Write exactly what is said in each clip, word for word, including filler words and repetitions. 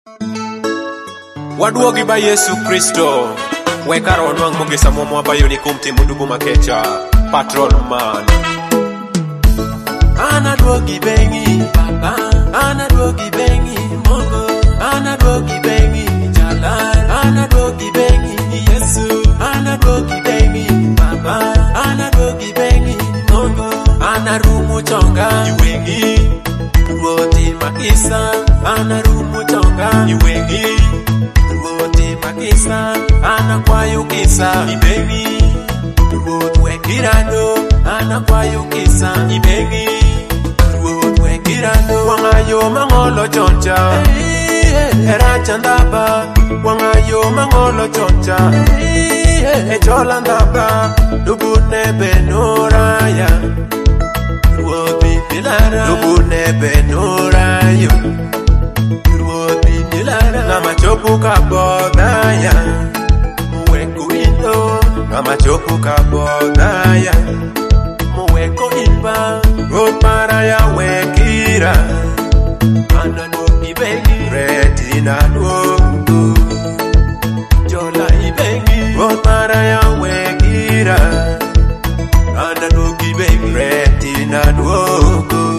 Waduogi ba Yesu Kristo wekaro onwang' mogesa momwa bayo ni kumtimo dugu makecha patron man. Ana duogi bengi Baba, ana duogi bengi Mungu, ana duogi bengi Jalal, ana duogi bengi Yesu, ana duogi bengi Baba, ana duogi bengi Mungu, ana rumu chonga iwengi ruoti makisa, ana rumu chonga iwengi ruoti makisa, ana kwayo kisa ibengi ruoti wekirano, ana kwayo kisa ibengi Kirando wangayo mangolo choncha era chandaba wangayo mangolo choncha e chola ndaba dubune benoraya ruobi dilara dubune benoraya ruobi dilara nama chopu kabodaya muweko indo nama chopu kabodaya muweko inba Rot para ya wekira Ana no ibengi Reti na duogu Jola ibengi Rot para ya wekira Ana no ibengi Reti na duogu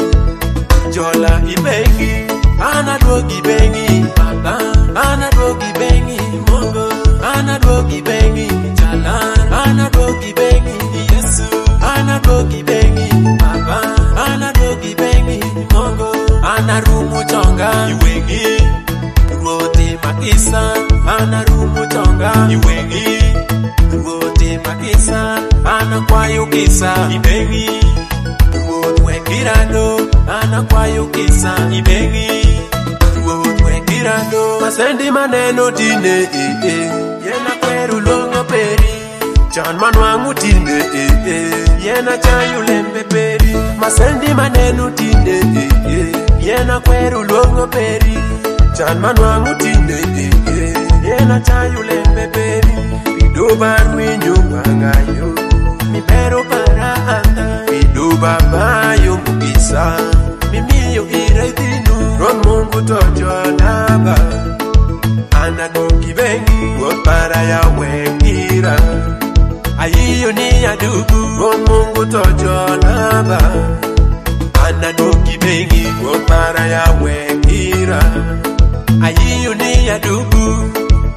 Jola ibengi Ana duogu ibengi Baba Ana duogu ibengi Mungu Ana duogu ibengi Jala Ana duogu ibengi Yesu Ana duogu ibengi Ana dogi bengi Mungu, ana rumu chonga iwengi ruoti makisa, ana rumu chonga iwengi ruoti makisa, ana kwayo kisa ibengi ruoti wekirando, ana kwayo kisa ibengi ruoti wekirando. Masendi maneno tine eh eh yena kweru longo peri Chan manwangu tinde eh eh yena chayu lembe peri Masendi manenu tinde eh eh yena kweru longo peri Chan manwangu tinde eh eh yena chayu lembe peri Pidoba rwinyo mangayo Mibero para anda Pidoba mayo mukisa Mimiyo iraidinu Ron mungu tojo naba Ana doki bengi Ron para ya wengira Ayiyo ni adugu Ron mungu tojo naba Ana doki bengi Ron para ya wekira Ayiyo ni adugu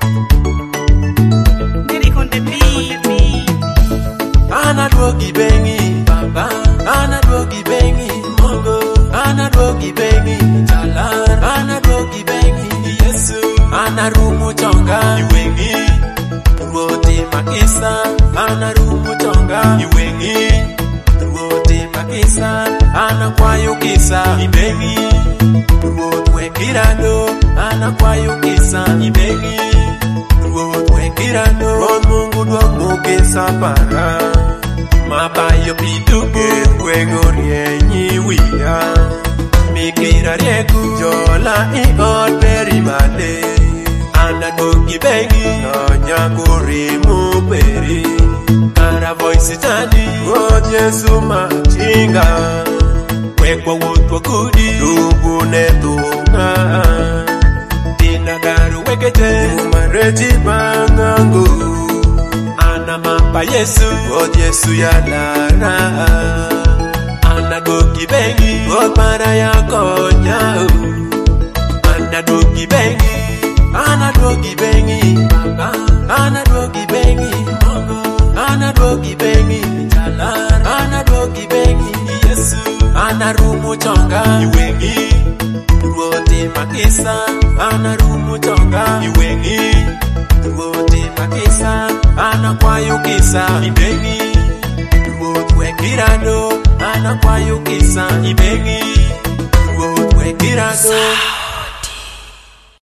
Ana doki bengi Baba Ana doki bengi Mungu Ana doki bengi Jalar Ana doki bengi Yesu Ana rumu chonga iwengi Ruoti makisa Ana rumu chonga iwengi Ruoti makisa Ana kwayo kisa ibengi Ruoti wekirando Ana kwayo kisa ibengi Ruoti wekirando Ron mungu dwa mukisa para Mabayo piduke Wengorie nyiwia Mikira rieku Jola iot peri male Ana dogi bengi Nonya kurimu peri Kara voice tani God Yesu machinga Kwekwa wotwa kudi Dubu netunga Dina garu wekete Umareti bangangu Ana mapa Yesu God Yesu ya lara Ana dogi bengi God para ya konya Ana dogi bengi Ana dogi bengi Baba Ana dogi bengi Mungu Ana dogi bengi Jalar Ana dogi bengi Yesu Ana rumu chonga iwengi Ruoti makisa Ana rumu chonga iwengi Ruoti makisa Ana kwayo kisa ibengi Ruoti wekirando Ana kwayo kisa ibengi Ruoti wekirando